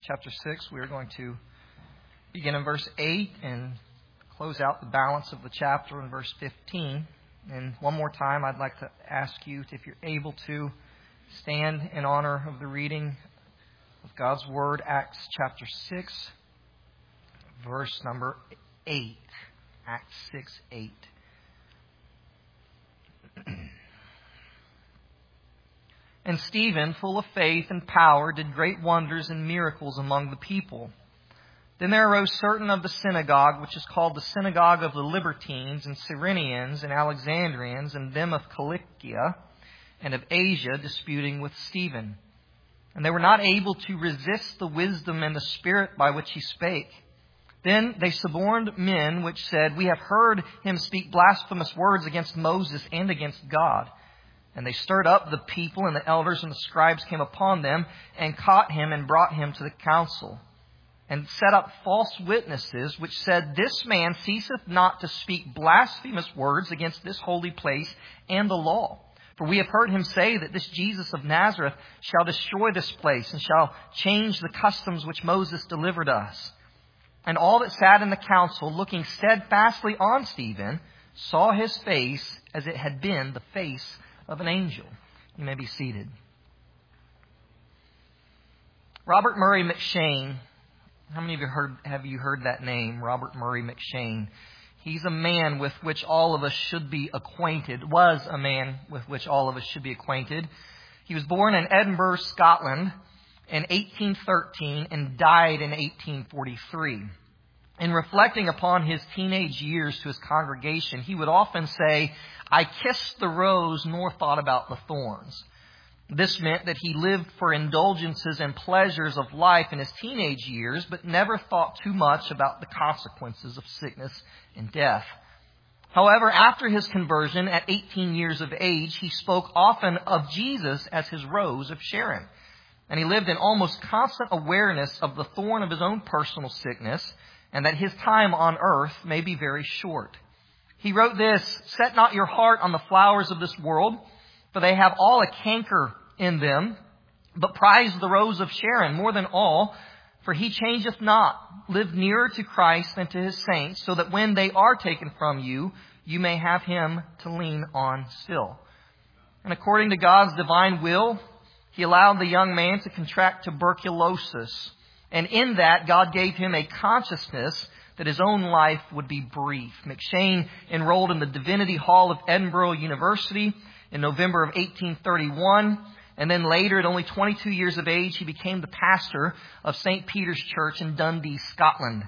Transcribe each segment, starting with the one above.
chapter 6. We are going to begin in verse 8 and close out the balance of the chapter in verse 15. And one more time, I'd like to ask you if you're able to stand in honor of the reading of God's Word, Acts chapter 6, verse number 8. Acts 6, 8. And Stephen, full of faith and power, did great wonders and miracles among the people. Then there arose certain of the synagogue, which is called the synagogue of the Libertines, and Cyrenians, and Alexandrians, and them of Cilicia, and of Asia, disputing with Stephen. And they were not able to resist the wisdom and the spirit by which he spake. Then they suborned men, which said, We have heard him speak blasphemous words against Moses and against God. And they stirred up the people, and the elders and the scribes came upon them, and caught him, and brought him to the council, and set up false witnesses, which said, This man ceaseth not to speak blasphemous words against this holy place and the law. For we have heard him say that this Jesus of Nazareth shall destroy this place, and shall change the customs which Moses delivered us. And all that sat in the council, looking steadfastly on Stephen, saw his face as it had been the face of an angel. You may be seated. Robert Murray M'Cheyne. How many of you have heard that name, Robert Murray M'Cheyne? He's a man with which all of us should be acquainted. Was a man with which all of us should be acquainted. He was born in Edinburgh, Scotland, in 1813 and died in 1843. In reflecting upon his teenage years to his congregation, he would often say, I kissed the rose nor thought about the thorns. This meant that he lived for indulgences and pleasures of life in his teenage years, but never thought too much about the consequences of sickness and death. However, after his conversion at 18 years of age, he spoke often of Jesus as his rose of Sharon. And he lived in almost constant awareness of the thorn of his own personal sickness, and that his time on earth may be very short. He wrote this, Set not your heart on the flowers of this world, for they have all a canker in them, but prize the rose of Sharon more than all, for he changeth not. Live nearer to Christ than to his saints, so that when they are taken from you, you may have him to lean on still. And according to God's divine will, he allowed the young man to contract tuberculosis. And in that, God gave him a consciousness that his own life would be brief. M'Cheyne enrolled in the Divinity Hall of Edinburgh University in November of 1831. And then later, at only 22 years of age, he became the pastor of St. Peter's Church in Dundee, Scotland.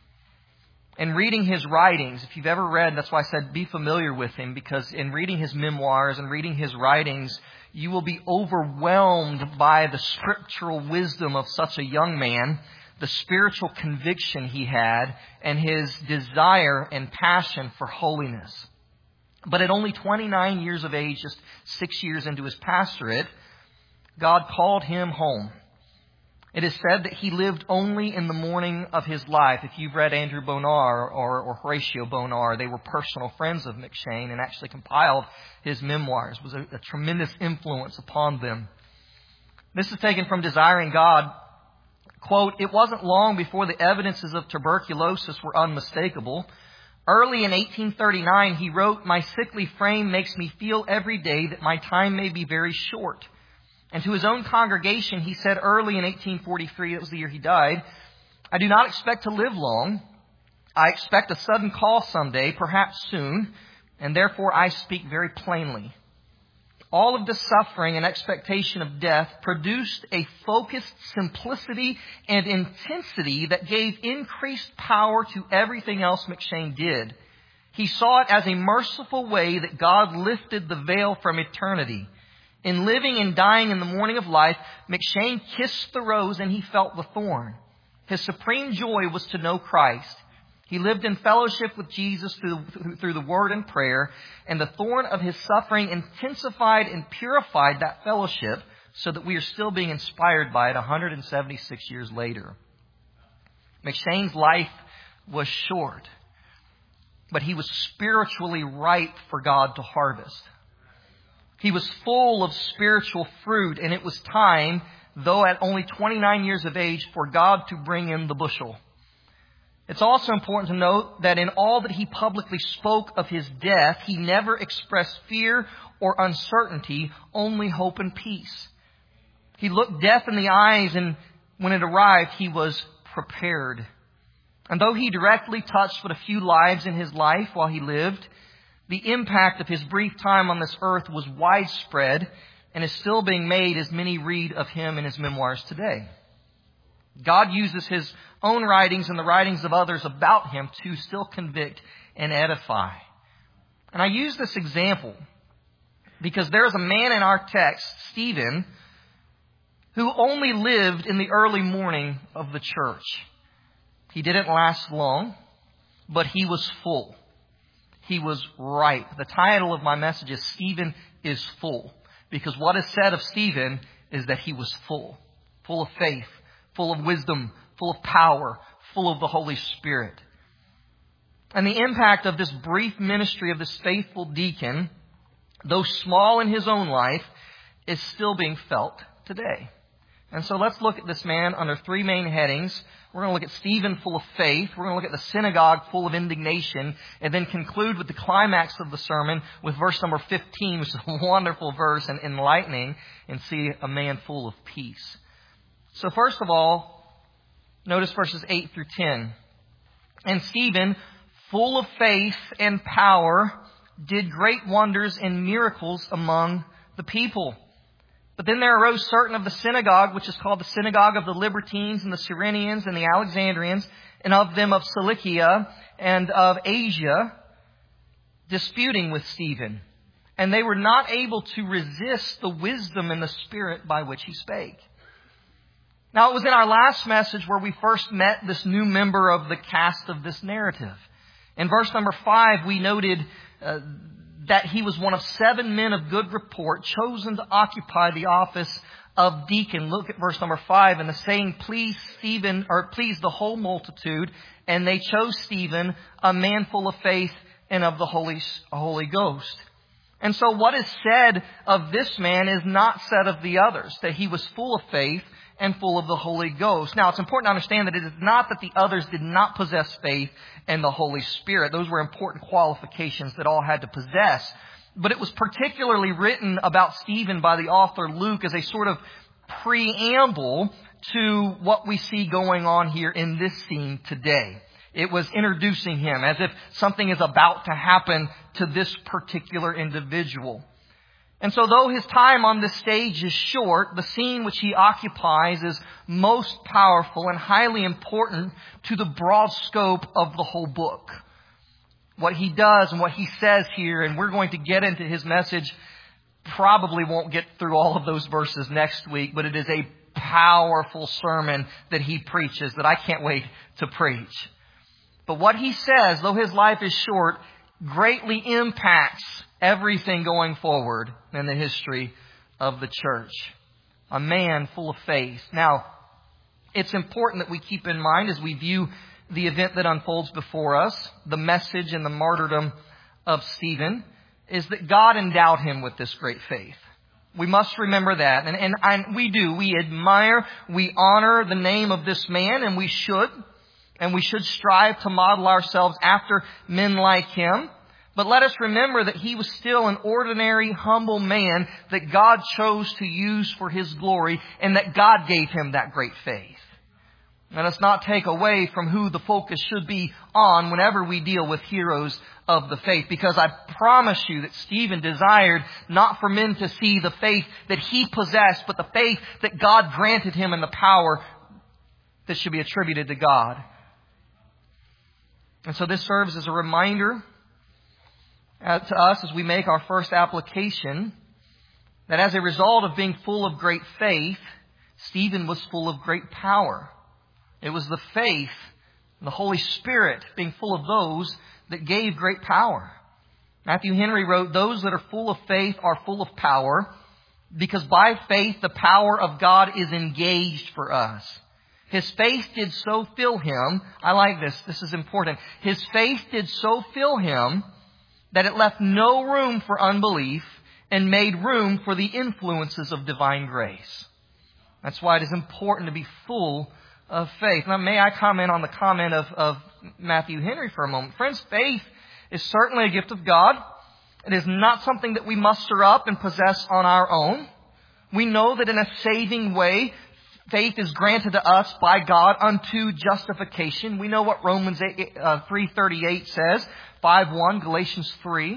And reading his writings, if you've ever read, that's why I said be familiar with him, because in reading his memoirs and reading his writings, you will be overwhelmed by the scriptural wisdom of such a young man, the spiritual conviction he had, and his desire and passion for holiness. But at only 29 years of age, just 6 years into his pastorate, God called him home. It is said that he lived only in the morning of his life. If you've read Andrew Bonar or Horatio Bonar, they were personal friends of M'Cheyne and actually compiled his memoirs. It was a tremendous influence upon them. This is taken from Desiring God. Quote, It wasn't long before the evidences of tuberculosis were unmistakable. Early in 1839, he wrote, My sickly frame makes me feel every day that my time may be very short. And to his own congregation, he said early in 1843, that was the year he died, I do not expect to live long. I expect a sudden call someday, perhaps soon, and therefore I speak very plainly. All of the suffering and expectation of death produced a focused simplicity and intensity that gave increased power to everything else M'Cheyne did. He saw it as a merciful way that God lifted the veil from eternity. In living and dying in the morning of life, M'Cheyne kissed the rose and he felt the thorn. His supreme joy was to know Christ. He lived in fellowship with Jesus through the word and prayer, and the thorn of his suffering intensified and purified that fellowship so that we are still being inspired by it 176 years later. M'Cheyne's life was short, but he was spiritually ripe for God to harvest. He was full of spiritual fruit, and it was time though at only 29 years of age, for God to bring in the bushel. It's also important to note that in all that he publicly spoke of his death, he never expressed fear or uncertainty, only hope and peace. He looked death in the eyes, and when it arrived, he was prepared. And though he directly touched but a few lives in his life while he lived, the impact of his brief time on this earth was widespread and is still being made as many read of him in his memoirs today. God uses his own writings and the writings of others about him to still convict and edify. And I use this example because there's a man in our text, Stephen, who only lived in the early morning of the church. He didn't last long, but he was full. He was ripe. The title of my message is Stephen is Full, because what is said of Stephen is that he was full of faith, full of wisdom, full of power, full of the Holy Spirit. And the impact of this brief ministry of this faithful deacon, though small in his own life, is still being felt today. And so let's look at this man under three main headings. We're going to look at Stephen full of faith. We're going to look at the synagogue full of indignation, and then conclude with the climax of the sermon with verse number 15, which is a wonderful verse and enlightening, and see a man full of peace. So first of all, notice verses 8 through 10. And Stephen, full of faith and power, did great wonders and miracles among the people. But then there arose certain of the synagogue, which is called the synagogue of the Libertines and the Cyrenians and the Alexandrians, and of them of Cilicia and of Asia, disputing with Stephen. And they were not able to resist the wisdom and the spirit by which he spake. Now, it was in our last message where we first met this new member of the cast of this narrative. In verse number 5, we noted that he was one of 7 men of good report chosen to occupy the office of deacon. Look at verse number 5. And the saying pleased Stephen, or pleased the whole multitude, and they chose Stephen, a man full of faith and of the Holy Ghost. And so what is said of this man is not said of the others, that he was full of faith and full of the Holy Ghost. Now, it's important to understand that it is not that the others did not possess faith and the Holy Spirit. Those were important qualifications that all had to possess. But it was particularly written about Stephen by the author Luke as a sort of preamble to what we see going on here in this scene today. It was introducing him as if something is about to happen to this particular individual. And so though his time on this stage is short, the scene which he occupies is most powerful and highly important to the broad scope of the whole book. What he does and what he says here, and we're going to get into his message, probably won't get through all of those verses next week, but it is a powerful sermon that he preaches that I can't wait to preach. But what he says, though his life is short, greatly impacts everything going forward in the history of the church. A man full of faith. Now, it's important that we keep in mind as we view the event that unfolds before us, the message and the martyrdom of Stephen, is that God endowed him with this great faith. We must remember that. And we do. We admire, we honor the name of this man, and we should. And we should strive to model ourselves after men like him. But let us remember that he was still an ordinary, humble man that God chose to use for His glory, and that God gave him that great faith. Let us not take away from who the focus should be on whenever we deal with heroes of the faith. Because I promise you that Stephen desired not for men to see the faith that he possessed, but the faith that God granted him and the power that should be attributed to God. And so this serves as a reminder to us as we make our first application that as a result of being full of great faith, Stephen was full of great power. It was the faith, the Holy Spirit being full of those that gave great power. Matthew Henry wrote, "Those that are full of faith are full of power, because by faith the power of God is engaged for us." His faith did so fill him. I like this. This is important. His faith did so fill him that it left no room for unbelief and made room for the influences of divine grace. That's why it is important to be full of faith. Now, may I comment on the comment of Matthew Henry for a moment? Friends, faith is certainly a gift of God. It is not something that we muster up and possess on our own. We know that in a saving way, faith is granted to us by God unto justification. We know what Romans 3:38 says, 5:1, Galatians 3.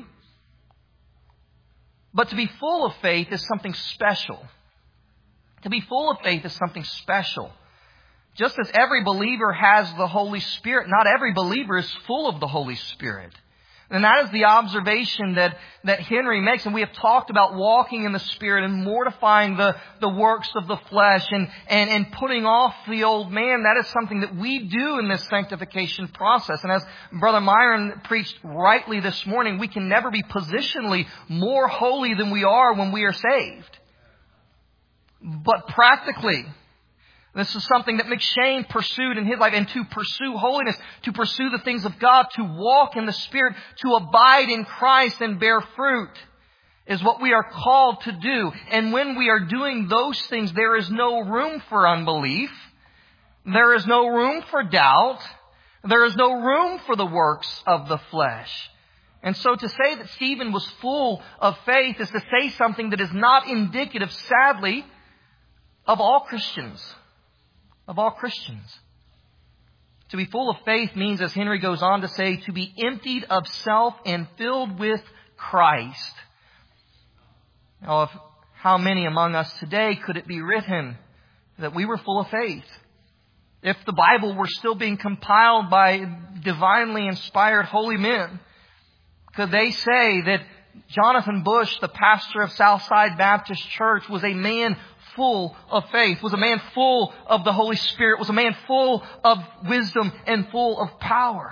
But to be full of faith is something special. To be full of faith is something special. Just as every believer has the Holy Spirit, not every believer is full of the Holy Spirit. And that is the observation that Henry makes. And we have talked about walking in the Spirit and mortifying the works of the flesh and putting off the old man. That is something that we do in this sanctification process. And as Brother Myron preached rightly this morning, we can never be positionally more holy than we are when we are saved. But practically, this is something that McShane pursued in his life. And to pursue holiness, to pursue the things of God, to walk in the Spirit, to abide in Christ and bear fruit is what we are called to do. And when we are doing those things, there is no room for unbelief. There is no room for doubt. There is no room for the works of the flesh. And so to say that Stephen was full of faith is to say something that is not indicative, sadly, of all Christians. Of all Christians. To be full of faith means, as Henry goes on to say, to be emptied of self and filled with Christ. Now, how many among us today could it be written that we were full of faith? If the Bible were still being compiled by divinely inspired holy men, could they say that Jonathan Bush, the pastor of Southside Baptist Church, was a man full of faith, was a man full of the Holy Spirit, was a man full of wisdom and full of power?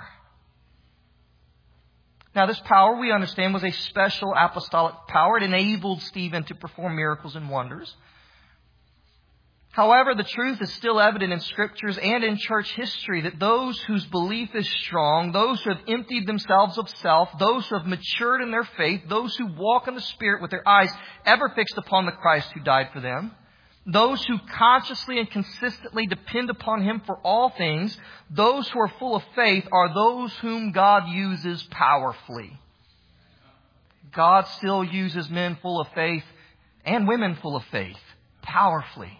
Now, this power, we understand, was a special apostolic power. It enabled Stephen to perform miracles and wonders. However, the truth is still evident in Scriptures and in church history that those whose belief is strong, those who have emptied themselves of self, those who have matured in their faith, those who walk in the Spirit with their eyes ever fixed upon the Christ who died for them, those who consciously and consistently depend upon Him for all things, those who are full of faith are those whom God uses powerfully. God still uses men full of faith and women full of faith powerfully.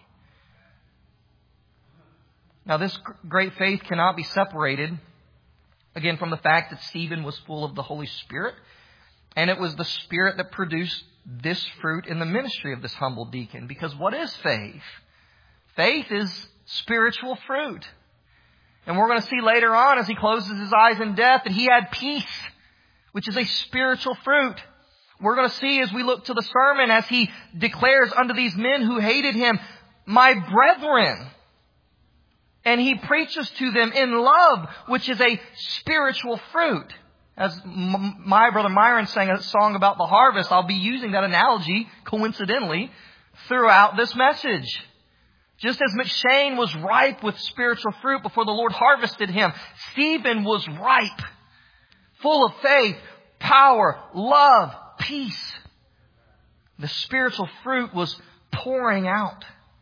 Now, this great faith cannot be separated, again, from the fact that Stephen was full of the Holy Spirit. And it was the Spirit that produced this fruit in the ministry of this humble deacon. Because what is faith? Faith is spiritual fruit. And we're going to see later on, as he closes his eyes in death, that he had peace, which is a spiritual fruit. We're going to see as we look to the sermon, as he declares unto these men who hated him, my brethren. And he preaches to them in love, which is a spiritual fruit. As my brother Myron sang a song about the harvest, I'll be using that analogy, coincidentally, throughout this message. Just as McShane was ripe with spiritual fruit before the Lord harvested him, Stephen was ripe, full of faith, power, love, peace. The spiritual fruit was pouring out.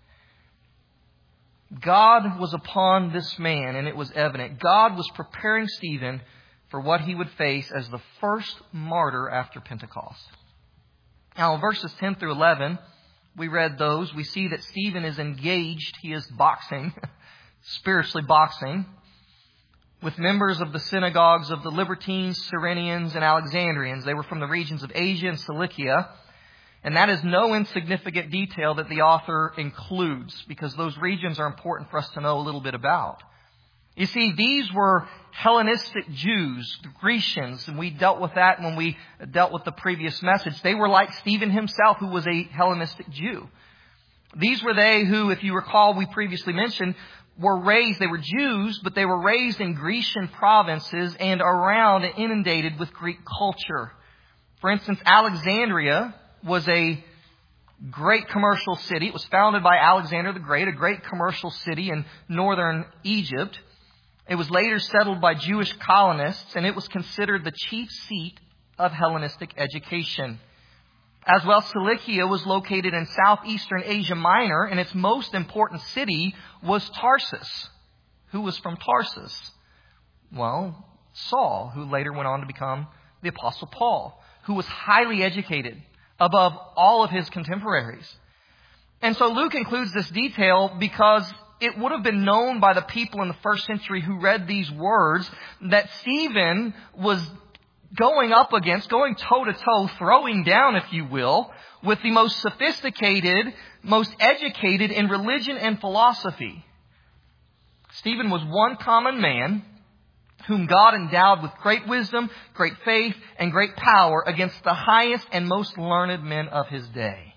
God was upon this man, and it was evident. God was preparing Stephen for what he would face as the first martyr after Pentecost. Now, in verses 10 through 11, we read those. We see that Stephen is engaged. He is boxing, spiritually boxing, with members of the synagogues of the Libertines, Cyrenians, and Alexandrians. They were from the regions of Asia and Cilicia. And that is no insignificant detail that the author includes, because those regions are important for us to know a little bit about. You see, these were Hellenistic Jews, the Grecians, and we dealt with that when we dealt with the previous message. They were like Stephen himself, who was a Hellenistic Jew. These were they who, if you recall, we previously mentioned, they were Jews, but they were raised in Grecian provinces and around and inundated with Greek culture. For instance, Alexandria was a great commercial city. It was founded by Alexander the Great, a great commercial city in northern Egypt. It was later settled by Jewish colonists, and it was considered the chief seat of Hellenistic education. As well, Cilicia was located in southeastern Asia Minor, and its most important city was Tarsus. Who was from Tarsus? Well, Saul, who later went on to become the Apostle Paul, who was highly educated above all of his contemporaries. And so Luke includes this detail because it would have been known by the people in the first century who read these words that Stephen was going toe-to-toe, throwing down, if you will, with the most sophisticated, most educated in religion and philosophy. Stephen was one common man whom God endowed with great wisdom, great faith, and great power against the highest and most learned men of his day.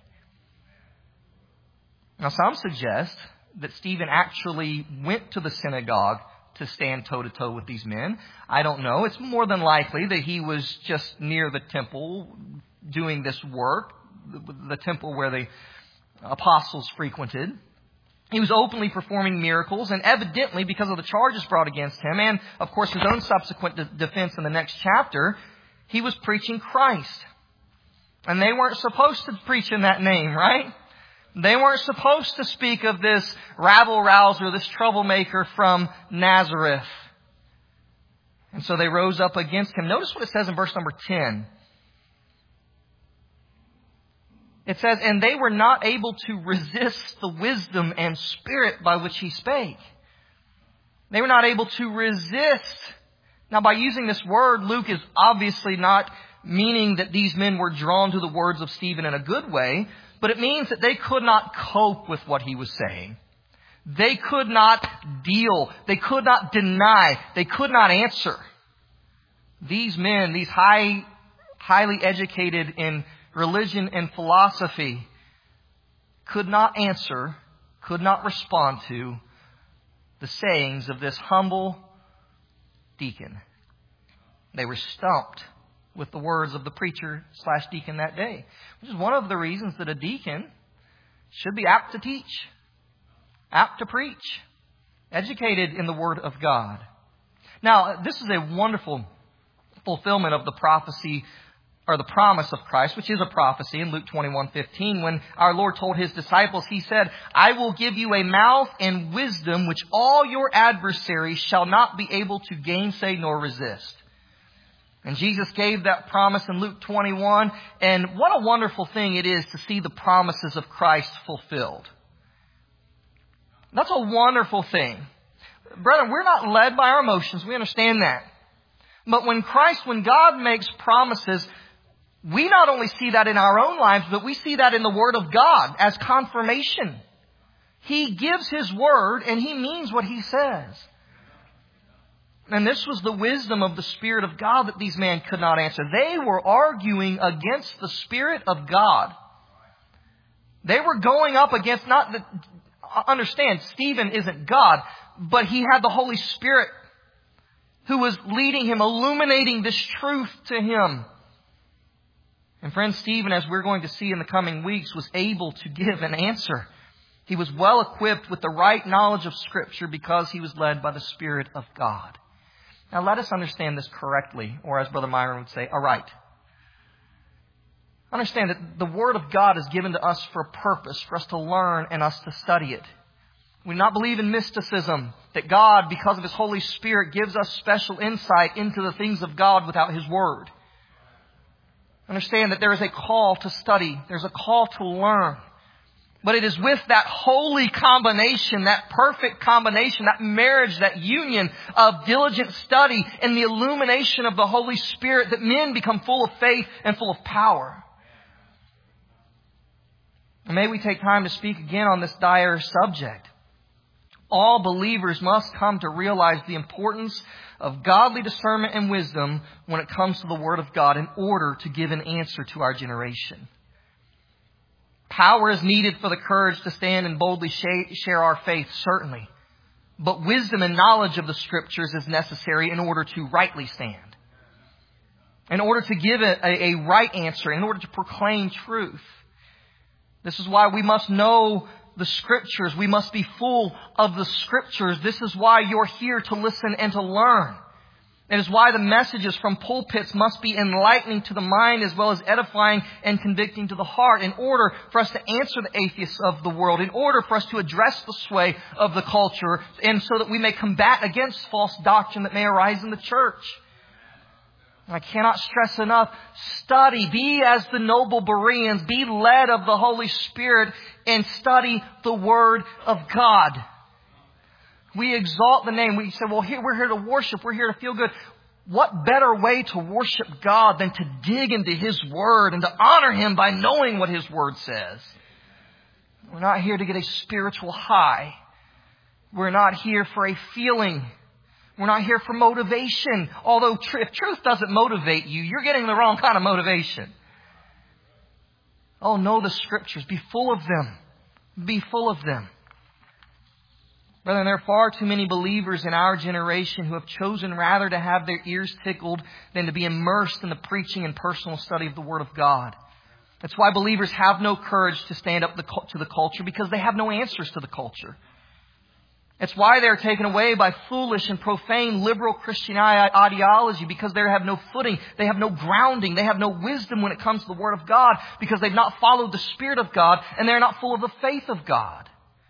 Now, some suggest that Stephen actually went to the synagogue to stand toe-to-toe with these men. I don't know. It's more than likely that he was just near the temple doing this work, the temple where the apostles frequented. He was openly performing miracles, and evidently, because of the charges brought against him, and of course his own subsequent defense in the next chapter, he was preaching Christ. And they weren't supposed to preach in that name, right? They weren't supposed to speak of this rabble-rouser, this troublemaker from Nazareth. And so they rose up against him. Notice what it says in verse number 10. It says, and they were not able to resist the wisdom and spirit by which he spake. They were not able to resist. Now, by using this word, Luke is obviously not meaning that these men were drawn to the words of Stephen in a good way, but it means that they could not cope with what he was saying. They could not deal. They could not deny. They could not answer. These men, these highly educated in religion and philosophy, could not answer, could not respond to the sayings of this humble deacon. They were stumped with the words of the preacher/deacon that day, which is one of the reasons that a deacon should be apt to teach, apt to preach, educated in the Word of God. Now, this is a wonderful fulfillment of the prophecy or the promise of Christ, which is a prophecy in Luke 21:15, when our Lord told his disciples, he said, I will give you a mouth and wisdom which all your adversaries shall not be able to gainsay nor resist. And Jesus gave that promise in Luke 21, and what a wonderful thing it is to see the promises of Christ fulfilled. That's a wonderful thing. Brethren, we're not led by our emotions. We understand that. But when God makes promises, we not only see that in our own lives, but we see that in the Word of God as confirmation. He gives His Word and He means what He says. And this was the wisdom of the Spirit of God that these men could not answer. They were arguing against the Spirit of God. They were going up against, understand, Stephen isn't God, but he had the Holy Spirit who was leading him, illuminating this truth to him. And friend, Stephen, as we're going to see in the coming weeks, was able to give an answer. He was well equipped with the right knowledge of Scripture because he was led by the Spirit of God. Now let us understand this correctly, or as Brother Myron would say, aright. Understand that the Word of God is given to us for a purpose, for us to learn and us to study it. We do not believe in mysticism, that God, because of His Holy Spirit, gives us special insight into the things of God without His Word. Understand that there is a call to study. There's a call to learn. But it is with that holy combination, that perfect combination, that marriage, that union of diligent study and the illumination of the Holy Spirit that men become full of faith and full of power. And may we take time to speak again on this dire subject. All believers must come to realize the importance of godly discernment and wisdom when it comes to the Word of God in order to give an answer to our generation. Power is needed for the courage to stand and boldly share our faith, certainly. But wisdom and knowledge of the Scriptures is necessary in order to rightly stand. In order to give a right answer, in order to proclaim truth. This is why we must know the Scriptures. We must be full of the Scriptures. This is why you're here to listen and to learn. It is why the messages from pulpits must be enlightening to the mind as well as edifying and convicting to the heart in order for us to answer the atheists of the world, in order for us to address the sway of the culture, and so that we may combat against false doctrine that may arise in the church. I cannot stress enough, study, be as the noble Bereans, be led of the Holy Spirit, and study the Word of God. We exalt the name. We say, well, we're here to worship. We're here to feel good. What better way to worship God than to dig into His Word and to honor Him by knowing what His Word says? We're not here to get a spiritual high. We're not here for a feeling. We're not here for motivation. Although if truth doesn't motivate you, you're getting the wrong kind of motivation. Oh, know the Scriptures. Be full of them. Be full of them. Brethren, there are far too many believers in our generation who have chosen rather to have their ears tickled than to be immersed in the preaching and personal study of the Word of God. That's why believers have no courage to stand up to the culture, because they have no answers to the culture. It's why they're taken away by foolish and profane liberal Christian ideology, because they have no footing, they have no grounding, they have no wisdom when it comes to the Word of God, because they've not followed the Spirit of God and they're not full of the faith of God.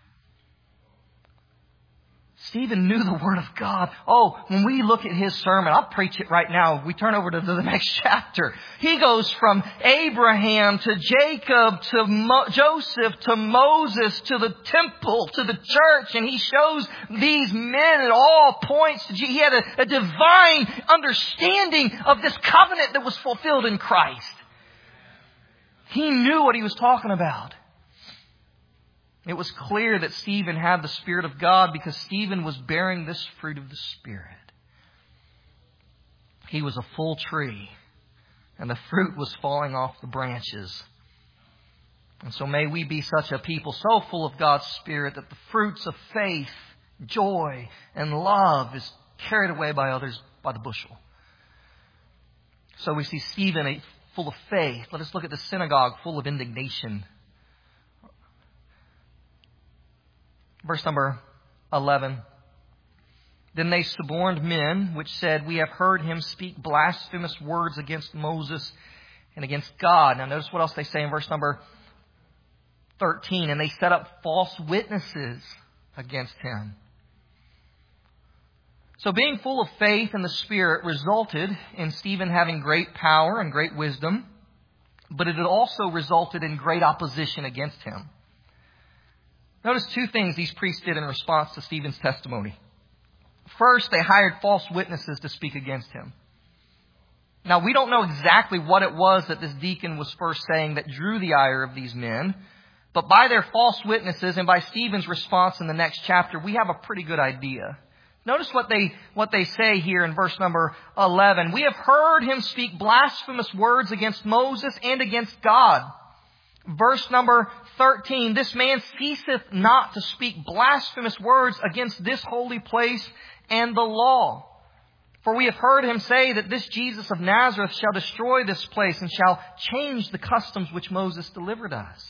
Stephen knew the Word of God. Oh, when we look at his sermon, I'll preach it right now. We turn over to the next chapter. He goes from Abraham to Jacob to Joseph to Moses to the temple to the church. And he shows these men at all points. He had a divine understanding of this covenant that was fulfilled in Christ. He knew what he was talking about. It was clear that Stephen had the Spirit of God because Stephen was bearing this fruit of the Spirit. He was a full tree, and the fruit was falling off the branches. And so may we be such a people so full of God's Spirit that the fruits of faith, joy, and love is carried away by others by the bushel. So we see Stephen full of faith. Let us look at the synagogue full of indignation. Verse number 11. Then they suborned men, which said, "We have heard him speak blasphemous words against Moses and against God." Now notice what else they say in verse number 13. And they set up false witnesses against him. So being full of faith in the Spirit resulted in Stephen having great power and great wisdom, but it had also resulted in great opposition against him. Notice two things these priests did in response to Stephen's testimony. First, they hired false witnesses to speak against him. Now, we don't know exactly what it was that this deacon was first saying that drew the ire of these men, but by their false witnesses and by Stephen's response in the next chapter, we have a pretty good idea. Notice what they say here in verse number 11. "We have heard him speak blasphemous words against Moses and against God." Verse number 13, "This man ceaseth not to speak blasphemous words against this holy place and the law. For we have heard him say that this Jesus of Nazareth shall destroy this place and shall change the customs which Moses delivered us."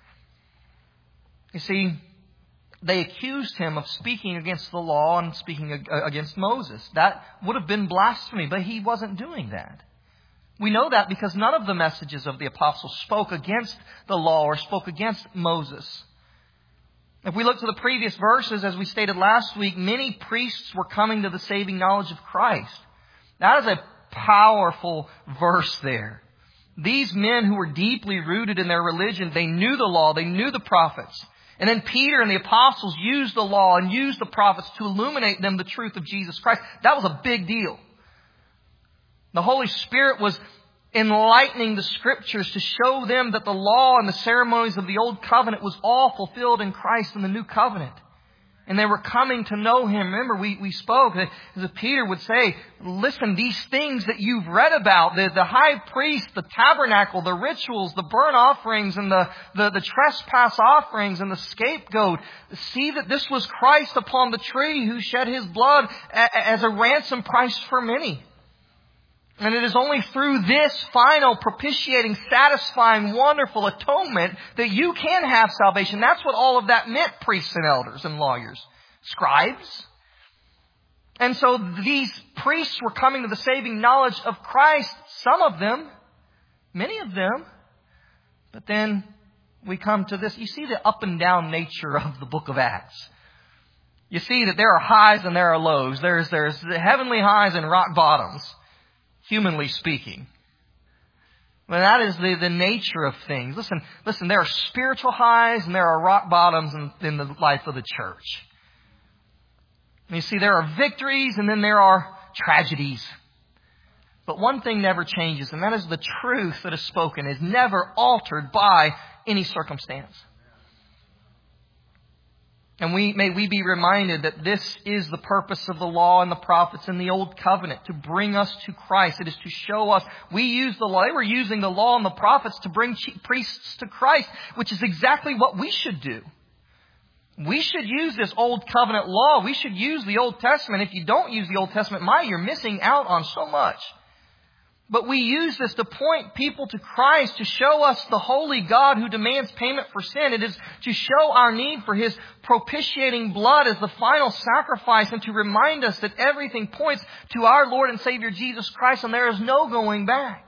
You see, they accused him of speaking against the law and speaking against Moses. That would have been blasphemy, but he wasn't doing that. We know that because none of the messages of the apostles spoke against the law or spoke against Moses. If we look to the previous verses, as we stated last week, many priests were coming to the saving knowledge of Christ. That is a powerful verse there. These men who were deeply rooted in their religion, they knew the law, they knew the prophets. And then Peter and the apostles used the law and used the prophets to illuminate them the truth of Jesus Christ. That was a big deal. The Holy Spirit was enlightening the Scriptures to show them that the law and the ceremonies of the Old Covenant was all fulfilled in Christ in the New Covenant. And they were coming to know Him. Remember, we spoke, as Peter would say, listen, these things that you've read about, the high priest, the tabernacle, the rituals, the burnt offerings, and the trespass offerings, and the scapegoat, see that this was Christ upon the tree who shed His blood as a ransom price for many. And it is only through this final, propitiating, satisfying, wonderful atonement that you can have salvation. That's what all of that meant, priests and elders and lawyers, scribes. And so these priests were coming to the saving knowledge of Christ. Some of them, many of them. But then we come to this. You see the up and down nature of the book of Acts. You see that there are highs and there are lows. There's the heavenly highs and rock bottoms, humanly speaking. Well, that is the nature of things. Listen, there are spiritual highs and there are rock bottoms in the life of the church. And you see, there are victories and then there are tragedies. But one thing never changes, and that is the truth that is spoken is never altered by any circumstance. And may we be reminded that this is the purpose of the law and the prophets in the Old Covenant, to bring us to Christ. It is to show us. We use the law. They were using the law and the prophets to bring priests to Christ, which is exactly what we should do. We should use this Old Covenant law. We should use the Old Testament. If you don't use the Old Testament, you're missing out on so much. But we use this to point people to Christ, to show us the holy God who demands payment for sin. It is to show our need for His propitiating blood as the final sacrifice, and to remind us that everything points to our Lord and Savior Jesus Christ, and there is no going back.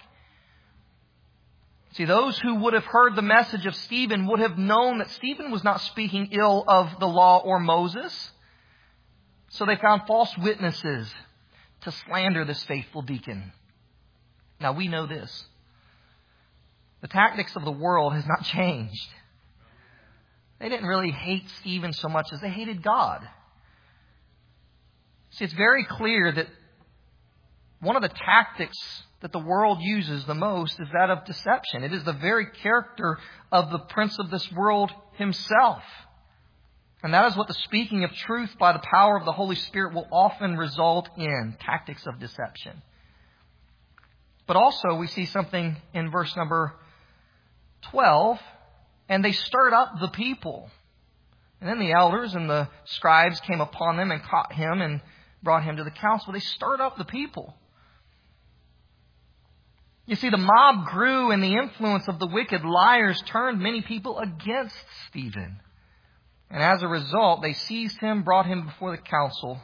See, those who would have heard the message of Stephen would have known that Stephen was not speaking ill of the law or Moses. So they found false witnesses to slander this faithful deacon. Now, we know this. The tactics of the world has not changed. They didn't really hate Stephen so much as they hated God. See, it's very clear that one of the tactics that the world uses the most is that of deception. It is the very character of the prince of this world himself. And that is what the speaking of truth by the power of the Holy Spirit will often result in, tactics of deception. But also we see something in verse number 12, and they stirred up the people. And then the elders and the scribes came upon them and caught him and brought him to the council. They stirred up the people. You see, the mob grew, and the influence of the wicked liars turned many people against Stephen. And as a result, they seized him, brought him before the council.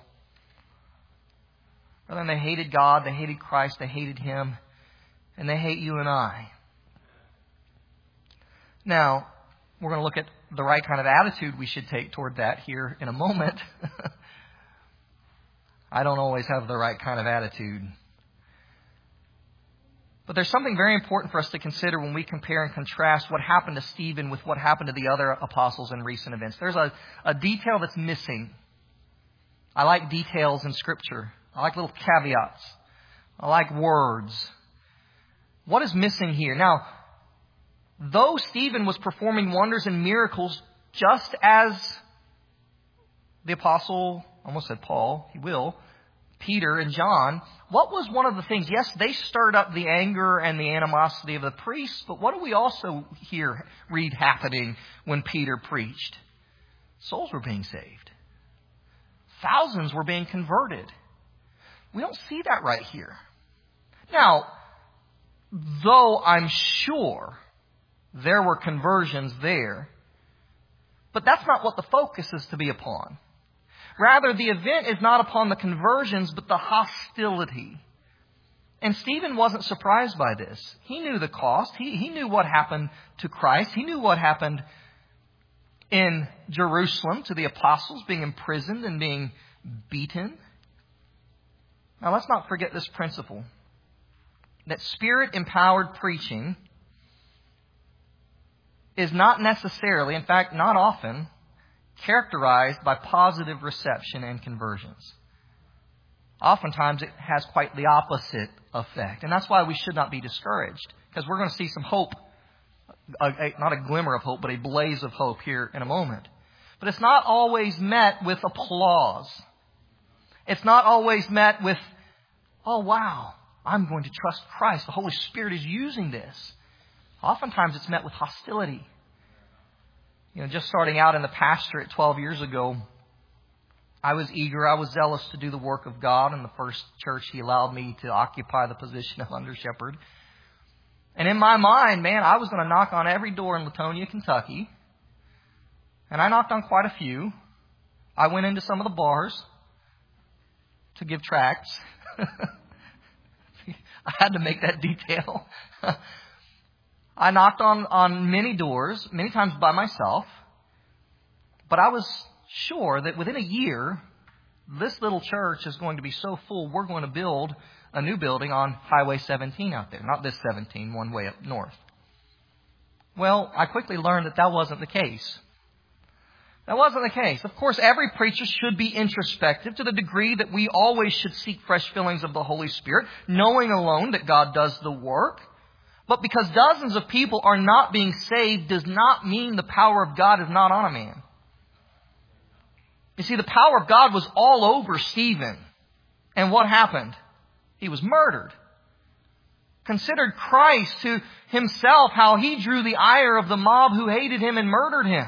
And then they hated God, they hated Christ, they hated Him. And they hate you and I. Now, we're going to look at the right kind of attitude we should take toward that here in a moment. I don't always have the right kind of attitude. But there's something very important for us to consider when we compare and contrast what happened to Stephen with what happened to the other apostles in recent events. There's a detail that's missing. I like details in Scripture. I like little caveats. I like words. What is missing here? Now, though Stephen was performing wonders and miracles just as the apostle, almost said Paul, Peter and John, what was one of the things? Yes, they stirred up the anger and the animosity of the priests, but what do we also read happening when Peter preached? Souls were being saved. Thousands were being converted. We don't see that right here. Now, though I'm sure there were conversions there, but that's not what the focus is to be upon. Rather, the event is not upon the conversions, but the hostility. And Stephen wasn't surprised by this. He knew the cost. He knew what happened to Christ. He knew what happened in Jerusalem to the apostles being imprisoned and being beaten. Now, let's not forget this principle. That Spirit-empowered preaching is not necessarily, in fact, not often, characterized by positive reception and conversions. Oftentimes, it has quite the opposite effect. And that's why we should not be discouraged, because we're going to see some hope, not a glimmer of hope, but a blaze of hope here in a moment. But it's not always met with applause. It's not always met with, oh, wow, I'm going to trust Christ. The Holy Spirit is using this. Oftentimes it's met with hostility. Just starting out in the pastorate 12 years ago, I was eager, I was zealous to do the work of God. In the first church, He allowed me to occupy the position of under shepherd. And in my mind, I was going to knock on every door in Latonia, Kentucky. And I knocked on quite a few. I went into some of the bars to give tracts. I had to make that detail. I knocked on many doors, many times by myself. But I was sure that within a year, this little church is going to be so full, we're going to build a new building on Highway 17 out there. Not this 17, one way up north. Well, I quickly learned that that wasn't the case. That wasn't the case. Of course, every preacher should be introspective to the degree that we always should seek fresh fillings of the Holy Spirit, knowing alone that God does the work. But because dozens of people are not being saved does not mean the power of God is not on a man. You see, the power of God was all over Stephen. And what happened? He was murdered. Considered Christ to himself how he drew the ire of the mob who hated him and murdered him.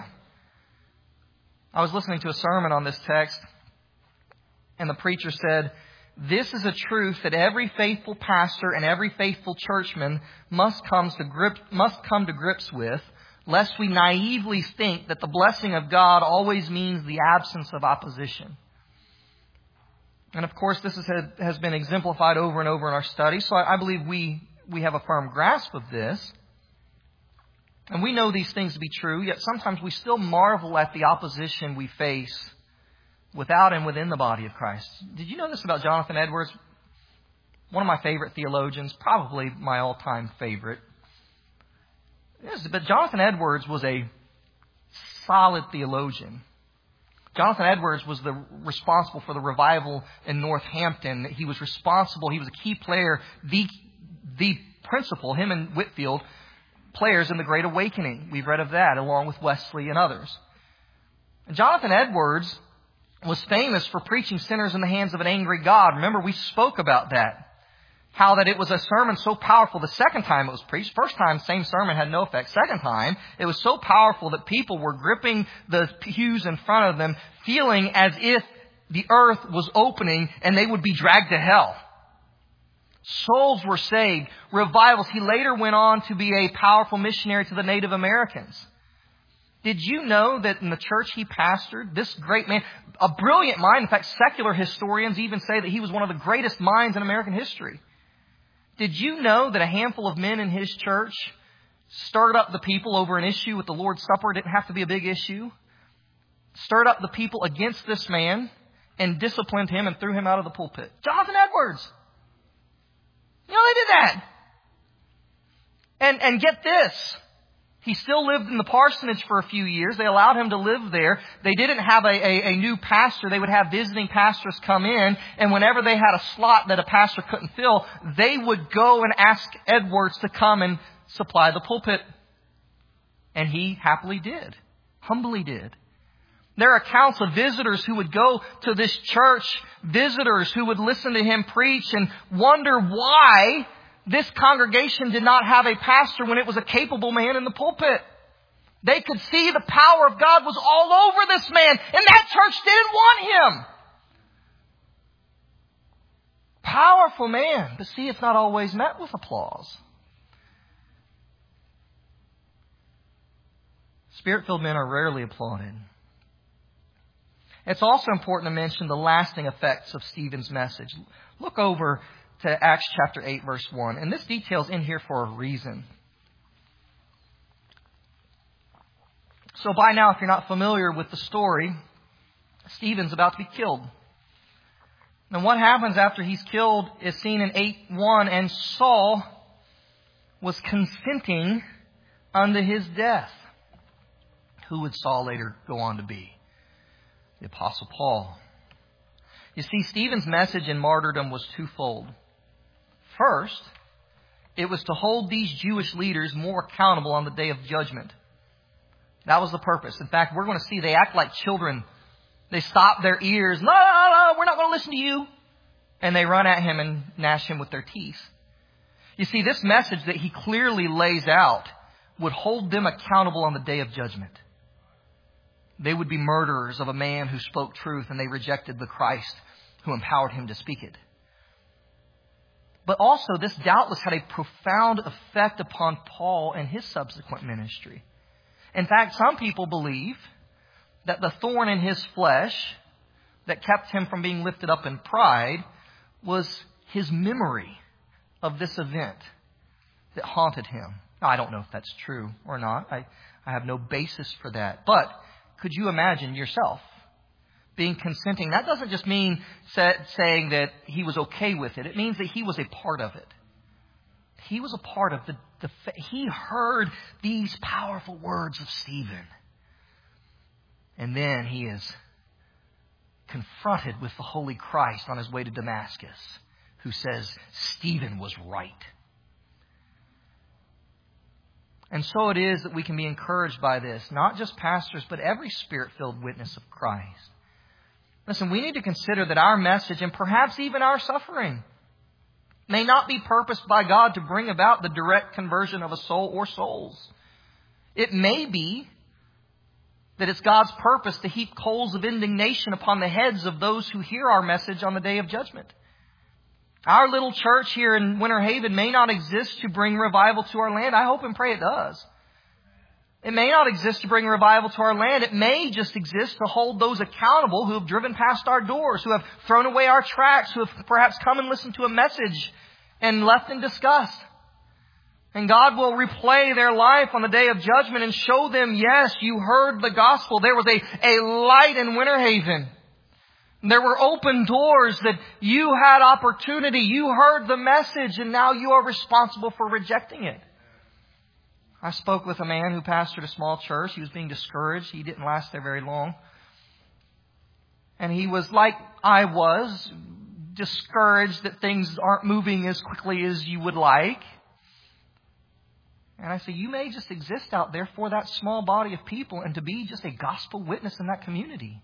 I was listening to a sermon on this text, and the preacher said, "This is a truth that every faithful pastor and every faithful churchman must come to grips with, lest we naively think that the blessing of God always means the absence of opposition." And of course, this has been exemplified over and over in our study, so I believe we have a firm grasp of this. And we know these things to be true, yet sometimes we still marvel at the opposition we face without and within the body of Christ. Did you know this about Jonathan Edwards? One of my favorite theologians, probably my all-time favorite. Yes, but Jonathan Edwards was a solid theologian. Jonathan Edwards was responsible for the revival in Northampton. He was a key player, the principal, him and Whitefield, players in the Great Awakening. We've read of that, along with Wesley and others. And Jonathan Edwards was famous for preaching sinners in the hands of an angry God. Remember, we spoke about that. How that it was a sermon so powerful the second time it was preached. First time, same sermon had no effect. Second time, it was so powerful that people were gripping the pews in front of them, feeling as if the earth was opening and they would be dragged to hell. Souls were saved. Revivals. He later went on to be a powerful missionary to the Native Americans. Did you know that in the church he pastored, this great man, a brilliant mind, in fact, secular historians even say that he was one of the greatest minds in American history. Did you know that a handful of men in his church stirred up the people over an issue with the Lord's Supper? It didn't have to be a big issue. Stirred up the people against this man and disciplined him and threw him out of the pulpit. Jonathan Edwards. You know, they did that. And get this. He still lived in the parsonage for a few years. They allowed him to live there. They didn't have a new pastor. They would have visiting pastors come in. And whenever they had a slot that a pastor couldn't fill, they would go and ask Edwards to come and supply the pulpit. And he happily did. Humbly did. There are accounts of visitors who would go to this church, visitors who would listen to him preach and wonder why this congregation did not have a pastor when it was a capable man in the pulpit. They could see the power of God was all over this man, and that church didn't want him. Powerful man, but see, it's not always met with applause. Spirit-filled men are rarely applauded. It's also important to mention the lasting effects of Stephen's message. Look over to Acts chapter 8, verse 1. And this detail's in here for a reason. So by now, if you're not familiar with the story, Stephen's about to be killed. And what happens after he's killed is seen in 8:1. And Saul was consenting unto his death. Who would Saul later go on to be? The Apostle Paul. You see, Stephen's message in martyrdom was twofold. First, it was to hold these Jewish leaders more accountable on the day of judgment. That was the purpose. In fact, we're going to see they act like children. They stop their ears. No, we're not going to listen to you. And they run at him and gnash him with their teeth. You see, this message that he clearly lays out would hold them accountable on the day of judgment. They would be murderers of a man who spoke truth, and they rejected the Christ who empowered him to speak it. But also, this doubtless had a profound effect upon Paul and his subsequent ministry. In fact, some people believe that the thorn in his flesh that kept him from being lifted up in pride was his memory of this event that haunted him. Now, I don't know if that's true or not. I have no basis for that. But could you imagine yourself being consenting? That doesn't just mean saying that he was okay with it. It means that he was a part of it. He was a part of he heard these powerful words of Stephen. And then he is confronted with the Holy Christ on his way to Damascus, who says, Stephen was right. And so it is that we can be encouraged by this, not just pastors, but every Spirit-filled witness of Christ. Listen, we need to consider that our message, and perhaps even our suffering, may not be purposed by God to bring about the direct conversion of a soul or souls. It may be that it's God's purpose to heap coals of indignation upon the heads of those who hear our message on the day of judgment. Our little church here in Winter Haven may not exist to bring revival to our land. I hope and pray it does. It may not exist to bring revival to our land. It may just exist to hold those accountable who have driven past our doors, who have thrown away our tracts, who have perhaps come and listened to a message and left in disgust. And God will replay their life on the day of judgment and show them, yes, you heard the gospel. There was a light in Winter Haven. There were open doors that you had opportunity. You heard the message and now you are responsible for rejecting it. I spoke with a man who pastored a small church. He was being discouraged. He didn't last there very long. And he was like I was, discouraged that things aren't moving as quickly as you would like. And I said, you may just exist out there for that small body of people and to be just a gospel witness in that community.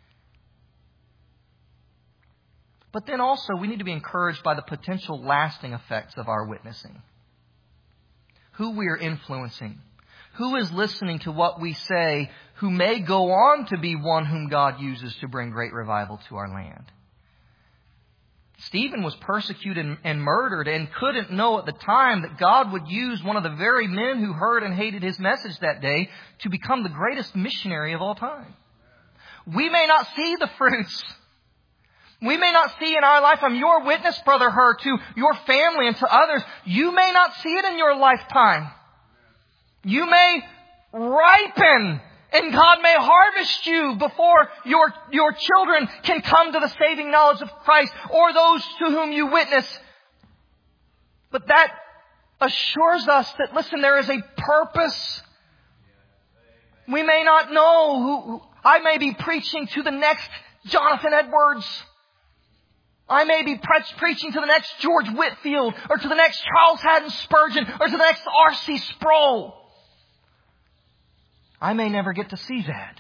But then also we need to be encouraged by the potential lasting effects of our witnessing. Who we are influencing. Who is listening to what we say, who may go on to be one whom God uses to bring great revival to our land. Stephen was persecuted and murdered and couldn't know at the time that God would use one of the very men who heard and hated his message that day to become the greatest missionary of all time. We may not see the fruits. We may not see in our lifetime your witness, Brother Hur, to your family and to others. You may not see it in your lifetime. You may ripen and God may harvest you before your children can come to the saving knowledge of Christ or those to whom you witness. But that assures us that, listen, there is a purpose. We may not know who. I may be preaching to the next Jonathan Edwards. I may be preaching to the next George Whitefield or to the next Charles Haddon Spurgeon or to the next R.C. Sproul. I may never get to see that.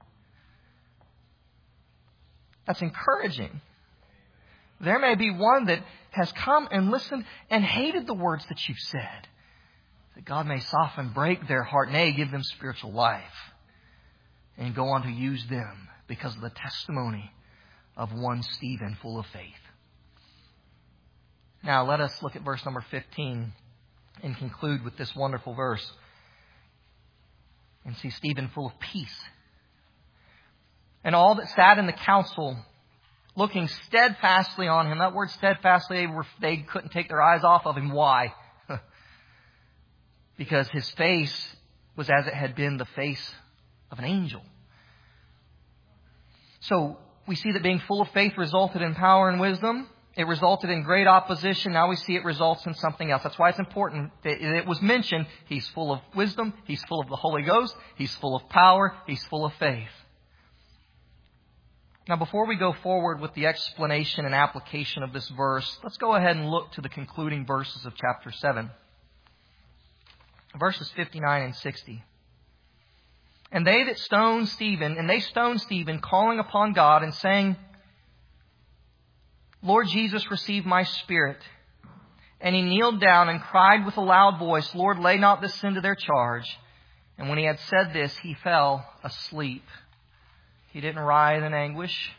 That's encouraging. There may be one that has come and listened and hated the words that you've said. That God may soften, break their heart, nay, give them spiritual life. And go on to use them because of the testimony of one Stephen full of faith. Now let us look at verse number 15 and conclude with this wonderful verse. And see Stephen full of peace. And all that sat in the council, looking steadfastly on him. That word steadfastly, they couldn't take their eyes off of him. Why? Because his face was as it had been the face of an angel. So we see that being full of faith resulted in power and wisdom. It resulted in great opposition. Now we see it results in something else. That's why it's important that it was mentioned. He's full of wisdom. He's full of the Holy Ghost. He's full of power. He's full of faith. Now before we go forward with the explanation and application of this verse, let's go ahead and look to the concluding verses of chapter 7. Verses 59 and 60. And they stoned Stephen, calling upon God and saying, Lord Jesus, receive my spirit. And he kneeled down and cried with a loud voice, Lord, lay not this sin to their charge. And when he had said this, he fell asleep. He didn't writhe in anguish.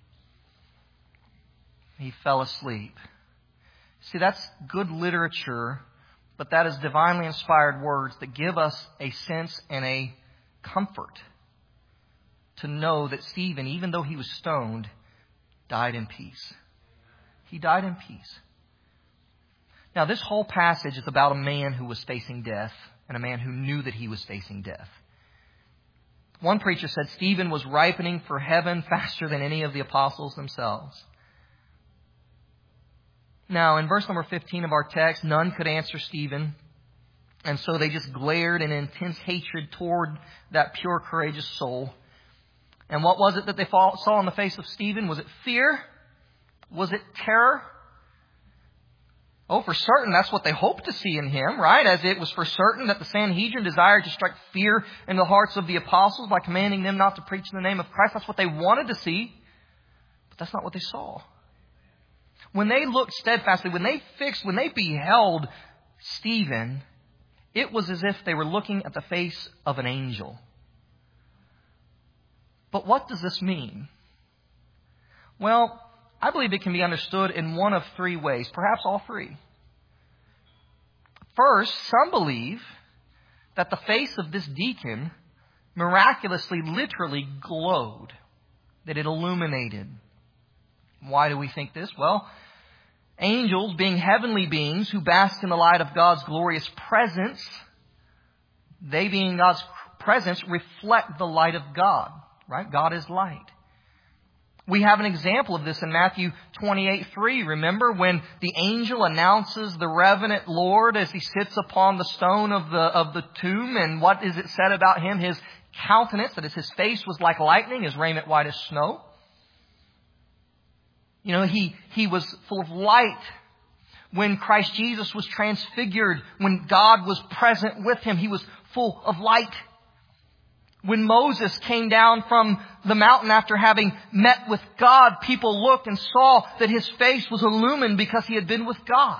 He fell asleep. See, that's good literature, but that is divinely inspired words that give us a sense and a comfort to know that Stephen, even though he was stoned, died in peace. He died in peace. Now, this whole passage is about a man who was facing death and a man who knew that he was facing death. One preacher said Stephen was ripening for heaven faster than any of the apostles themselves. Now, in verse number 15 of our text, none could answer Stephen. And so they just glared in intense hatred toward that pure, courageous soul. And what was it that they saw on the face of Stephen? Was it fear? Was it terror? Oh, for certain, that's what they hoped to see in him, right? As it was for certain that the Sanhedrin desired to strike fear in the hearts of the apostles by commanding them not to preach in the name of Christ. That's what they wanted to see. But that's not what they saw. When they looked steadfastly, when they beheld Stephen, it was as if they were looking at the face of an angel. But what does this mean? Well, I believe it can be understood in one of three ways, perhaps all three. First, some believe that the face of this deacon miraculously, literally glowed, that it illuminated. Why do we think this? Well, angels, being heavenly beings who bask in the light of God's glorious presence, they being God's presence reflect the light of God, right? God is light. We have an example of this in Matthew 28:3. Remember when the angel announces the revenant Lord as he sits upon the stone of the tomb, and what is it said about him? His countenance, that is, his face was like lightning, his raiment white as snow. You know, he was full of light. When Christ Jesus was transfigured, when God was present with him, he was full of light. When Moses came down from the mountain after having met with God, people looked and saw that his face was illumined because he had been with God.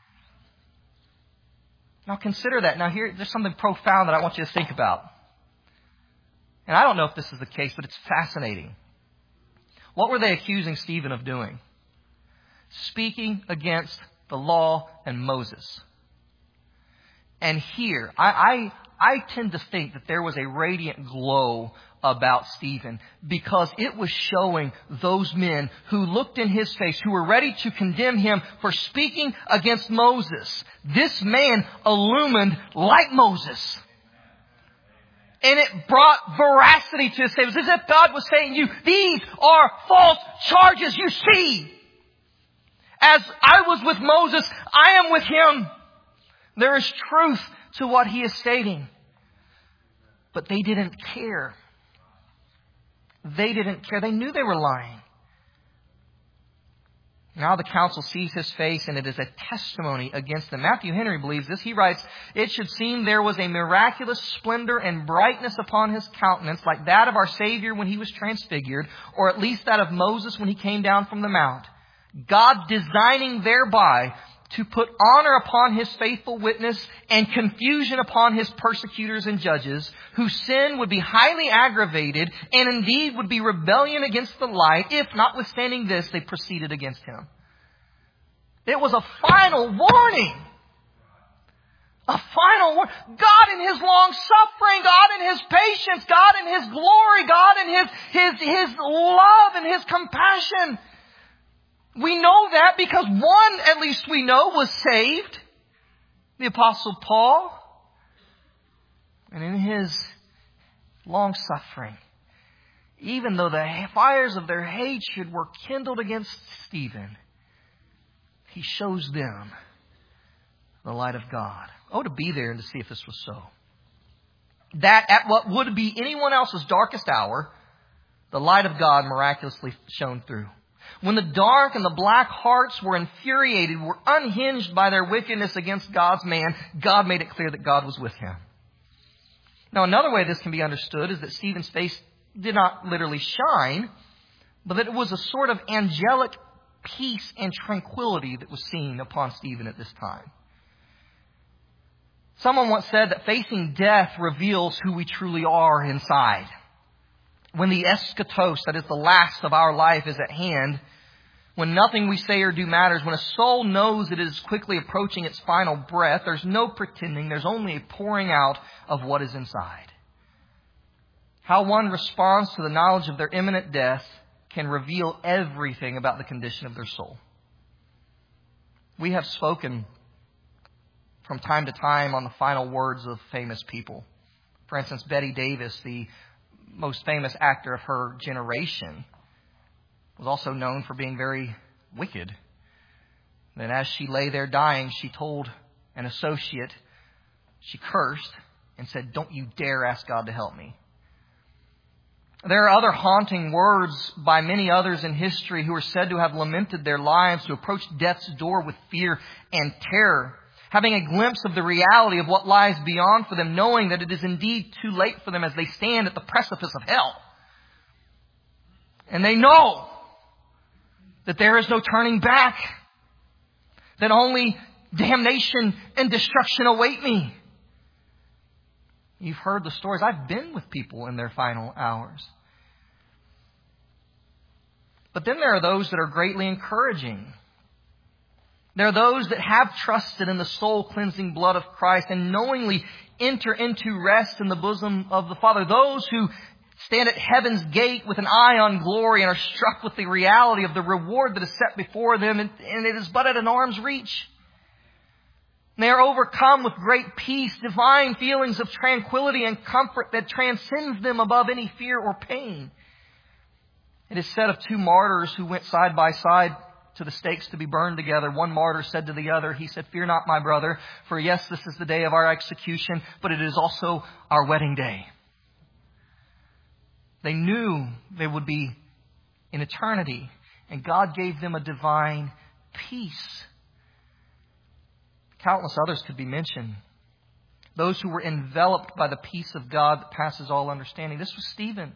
Now consider that. Now there's something profound that I want you to think about. And I don't know if this is the case, but it's fascinating. What were they accusing Stephen of doing? Speaking against the law and Moses. And here, I tend to think that there was a radiant glow about Stephen because it was showing those men who looked in his face, who were ready to condemn him for speaking against Moses. This man illumined like Moses. And it brought veracity to his statements, as if God was saying to you, these are false charges you see. As I was with Moses, I am with him. There is truth to what he is stating. But they didn't care. They didn't care. They knew they were lying. Now the council sees his face, and it is a testimony against them. Matthew Henry believes this. He writes, "It should seem there was a miraculous splendor and brightness upon his countenance, like that of our Savior when he was transfigured, or at least that of Moses when he came down from the mount. God designing thereby to put honor upon his faithful witness and confusion upon his persecutors and judges, whose sin would be highly aggravated and indeed would be rebellion against the light, if notwithstanding this they proceeded against him." It was a final warning. A final warning. God in his long suffering, God in his patience, God in his glory, God in his love and his compassion. We know that because one, at least we know, was saved. The Apostle Paul. And in his long suffering, even though the fires of their hatred were kindled against Stephen, he shows them the light of God. Oh, to be there and to see if this was so. That at what would be anyone else's darkest hour, the light of God miraculously shone through. When the dark and the black hearts were infuriated, were unhinged by their wickedness against God's man, God made it clear that God was with him. Now, another way this can be understood is that Stephen's face did not literally shine, but that it was a sort of angelic peace and tranquility that was seen upon Stephen at this time. Someone once said that facing death reveals who we truly are inside. When the eschatos, that is the last of our life, is at hand, when nothing we say or do matters, when a soul knows it is quickly approaching its final breath, there's no pretending, there's only a pouring out of what is inside. How one responds to the knowledge of their imminent death can reveal everything about the condition of their soul. We have spoken from time to time on the final words of famous people. For instance, Bette Davis, the most famous actor of her generation, was also known for being very wicked. Then as she lay there dying, she told an associate, she cursed and said, "Don't you dare ask God to help me." There are other haunting words by many others in history who are said to have lamented their lives, to approach death's door with fear and terror, having a glimpse of the reality of what lies beyond for them, knowing that it is indeed too late for them as they stand at the precipice of hell. And they know that there is no turning back, that only damnation and destruction await me. You've heard the stories. I've been with people in their final hours. But then there are those that are greatly encouraging. There are those that have trusted in the soul-cleansing blood of Christ and knowingly enter into rest in the bosom of the Father. Those who stand at heaven's gate with an eye on glory and are struck with the reality of the reward that is set before them, and it is but at an arm's reach. They are overcome with great peace, divine feelings of tranquility and comfort that transcends them above any fear or pain. It is said of two martyrs who went side by side to the stakes to be burned together. One martyr said to the other, he said, "Fear not, my brother, for yes, this is the day of our execution, but it is also our wedding day." They knew they would be in eternity, and God gave them a divine peace. Countless others could be mentioned. Those who were enveloped by the peace of God that passes all understanding. This was Stephen,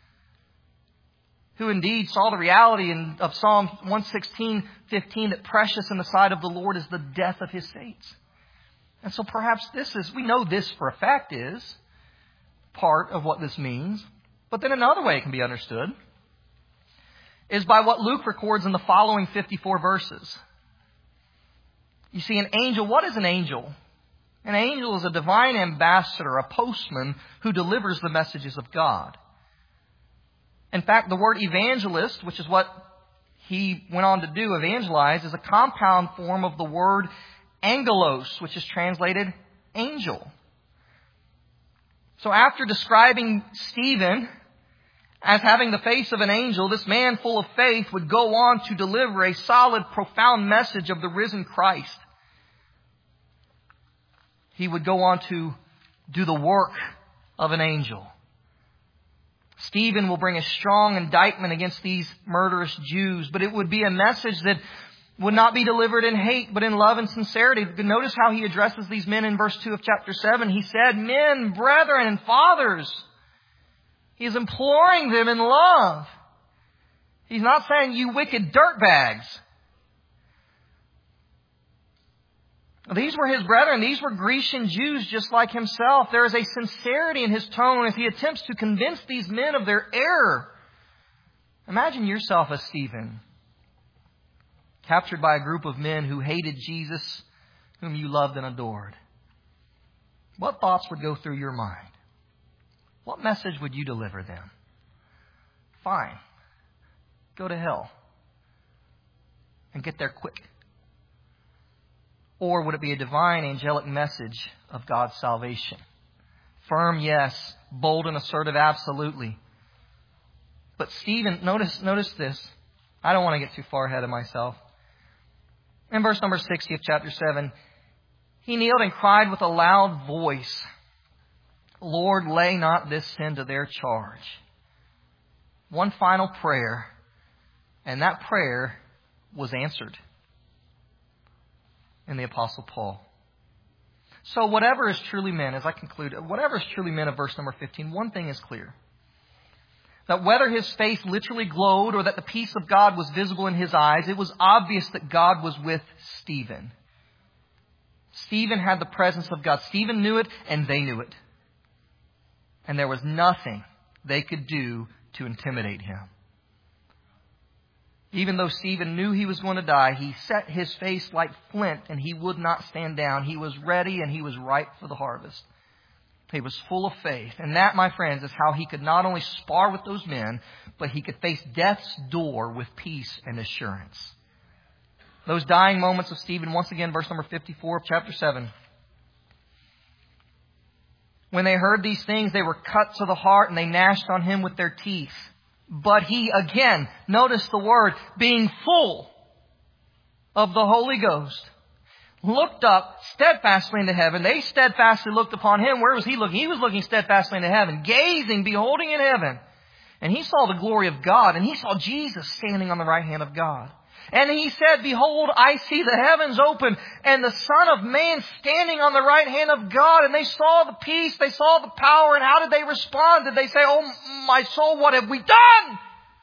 who indeed saw the reality of Psalm 116:15 that precious in the sight of the Lord is the death of His saints. And so perhaps we know this for a fact is part of what this means. But then another way it can be understood is by what Luke records in the following 54 verses. You see, an angel, what is an angel? An angel is a divine ambassador, a postman who delivers the messages of God. In fact, the word evangelist, which is what he went on to do, evangelize, is a compound form of the word angelos, which is translated angel. So after describing Stephen as having the face of an angel, this man full of faith would go on to deliver a solid, profound message of the risen Christ. He would go on to do the work of an angel. Stephen will bring a strong indictment against these murderous Jews, but it would be a message that would not be delivered in hate, but in love and sincerity. Notice how he addresses these men in verse 2 of chapter 7. He said, "Men, brethren, and fathers." He is imploring them in love. He's not saying, "You wicked dirtbags." These were his brethren. These were Grecian Jews just like himself. There is a sincerity in his tone as he attempts to convince these men of their error. Imagine yourself as Stephen, captured by a group of men who hated Jesus, whom you loved and adored. What thoughts would go through your mind? What message would you deliver them? Fine. Go to hell. And get there quick. Or would it be a divine angelic message of God's salvation? Firm, yes. Bold and assertive, absolutely. But Stephen, notice this. I don't want to get too far ahead of myself. In verse number 60 of chapter 7, he kneeled and cried with a loud voice, "Lord, lay not this sin to their charge." One final prayer, and that prayer was answered in the Apostle Paul. So whatever is truly meant, as I conclude, whatever is truly meant of verse number 15, one thing is clear. That whether his face literally glowed or that the peace of God was visible in his eyes, it was obvious that God was with Stephen. Stephen had the presence of God. Stephen knew it and they knew it. And there was nothing they could do to intimidate him. Even though Stephen knew he was going to die, he set his face like flint and he would not stand down. He was ready and he was ripe for the harvest. He was full of faith. And that, my friends, is how he could not only spar with those men, but he could face death's door with peace and assurance. Those dying moments of Stephen, once again, verse number 54 of chapter 7. When they heard these things, they were cut to the heart and they gnashed on him with their teeth. But he, again, notice the word, being full of the Holy Ghost, looked up steadfastly into heaven. They steadfastly looked upon him. Where was he looking? He was looking steadfastly into heaven, gazing, beholding in heaven. And he saw the glory of God, and he saw Jesus standing on the right hand of God. And he said, behold, I see the heavens open and the Son of Man standing on the right hand of God. And they saw the peace, they saw the power. And how did they respond? Did they say, oh, my soul, what have we done?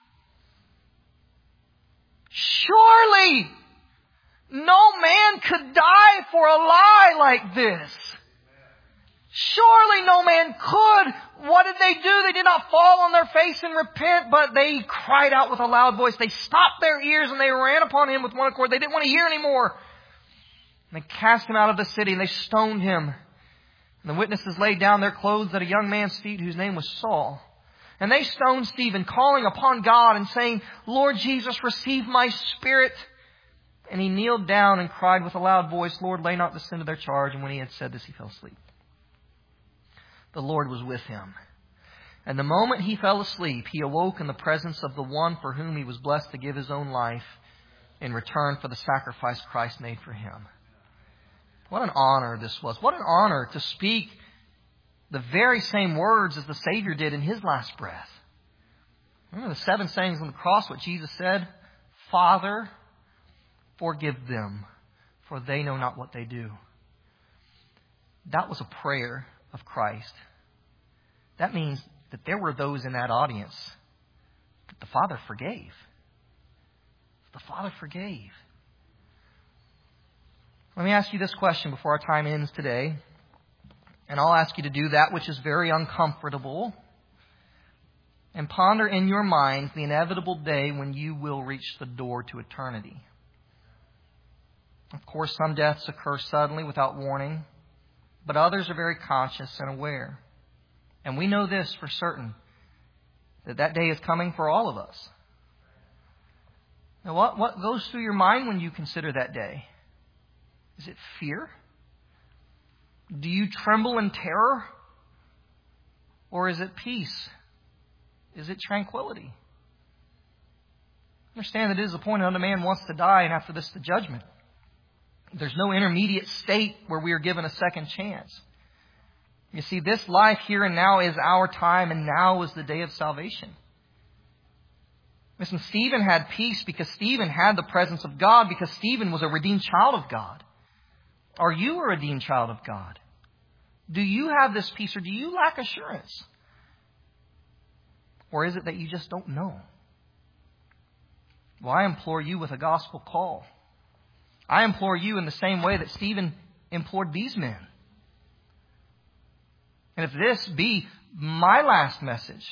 Surely no man could die for a lie like this. Surely no man could. What did they do? They did not fall on their face and repent, but they cried out with a loud voice. They stopped their ears and they ran upon him with one accord. They didn't want to hear anymore. And they cast him out of the city and they stoned him. And the witnesses laid down their clothes at a young man's feet whose name was Saul. And they stoned Stephen, calling upon God and saying, Lord Jesus, receive my spirit. And he kneeled down and cried with a loud voice, Lord, lay not this sin to their charge. And when he had said this, he fell asleep. The Lord was with him. And the moment he fell asleep, he awoke in the presence of the one for whom he was blessed to give his own life in return for the sacrifice Christ made for him. What an honor this was. What an honor to speak the very same words as the Savior did in his last breath. Remember the 7 sayings on the cross, what Jesus said? Father, forgive them, for they know not what they do. That was a prayer of Christ. That means that there were those in that audience that the Father forgave. The Father forgave. Let me ask you this question before our time ends today. And I'll ask you to do that which is very uncomfortable. And ponder in your minds the inevitable day when you will reach the door to eternity. Of course, some deaths occur suddenly without warning. But others are very conscious and aware. And we know this for certain, that day is coming for all of us. Now, what goes through your mind when you consider that day? Is it fear? Do you tremble in terror? Or is it peace? Is it tranquility? Understand that it is appointed unto man once to die, and after this the judgment. There's no intermediate state where we are given a second chance. You see, this life here and now is our time, and now is the day of salvation. Listen, Stephen had peace because Stephen had the presence of God, because Stephen was a redeemed child of God. Are you a redeemed child of God? Do you have this peace, or do you lack assurance? Or is it that you just don't know? Well, I implore you with a gospel call. I implore you in the same way that Stephen implored these men. And if this be my last message,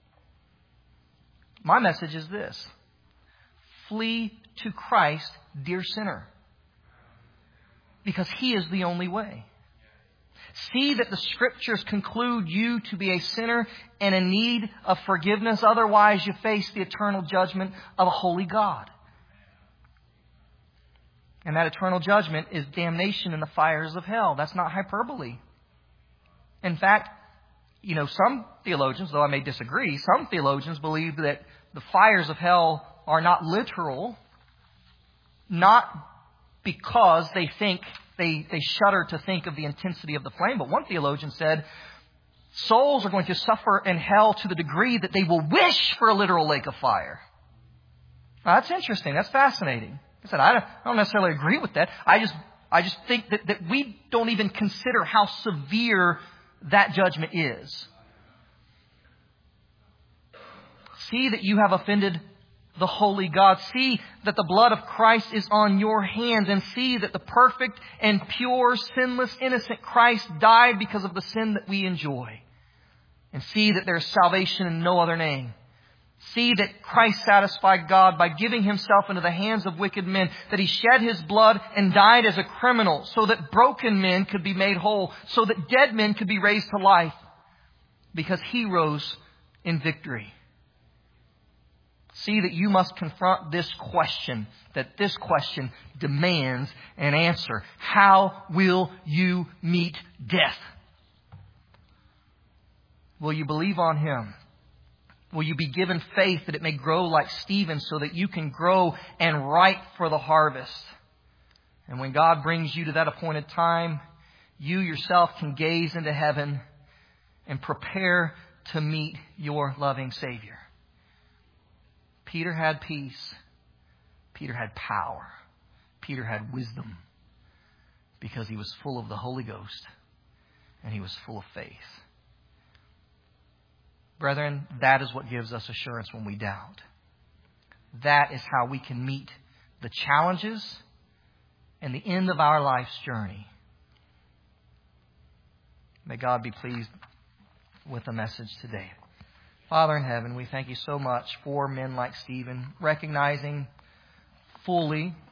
my message is this. Flee to Christ, dear sinner. Because He is the only way. See that the Scriptures conclude you to be a sinner and in need of forgiveness. Otherwise, you face the eternal judgment of a holy God. And that eternal judgment is damnation in the fires of hell. That's not hyperbole. In fact, some theologians, though I may disagree, some theologians believe that the fires of hell are not literal, not because they think they shudder to think of the intensity of the flame. But one theologian said, souls are going to suffer in hell to the degree that they will wish for a literal lake of fire. Now, that's interesting. That's fascinating. I said, I don't necessarily agree with that. I just think that we don't even consider how severe that judgment is. See that you have offended the holy God. See that the blood of Christ is on your hands, and see that the perfect and pure, sinless, innocent Christ died because of the sin that we enjoy. And see that there is salvation in no other name. See that Christ satisfied God by giving Himself into the hands of wicked men, that He shed His blood and died as a criminal so that broken men could be made whole, so that dead men could be raised to life, because He rose in victory. See that you must confront this question, that this question demands an answer. How will you meet death? Will you believe on Him? Will you be given faith that it may grow like Stephen so that you can grow and ripe for the harvest? And when God brings you to that appointed time, you yourself can gaze into heaven and prepare to meet your loving Savior. Peter had peace. Peter had power. Peter had wisdom because he was full of the Holy Ghost and he was full of faith. Brethren, that is what gives us assurance when we doubt. That is how we can meet the challenges and the end of our life's journey. May God be pleased with the message today. Father in heaven, we thank you so much for men like Stephen, recognizing fully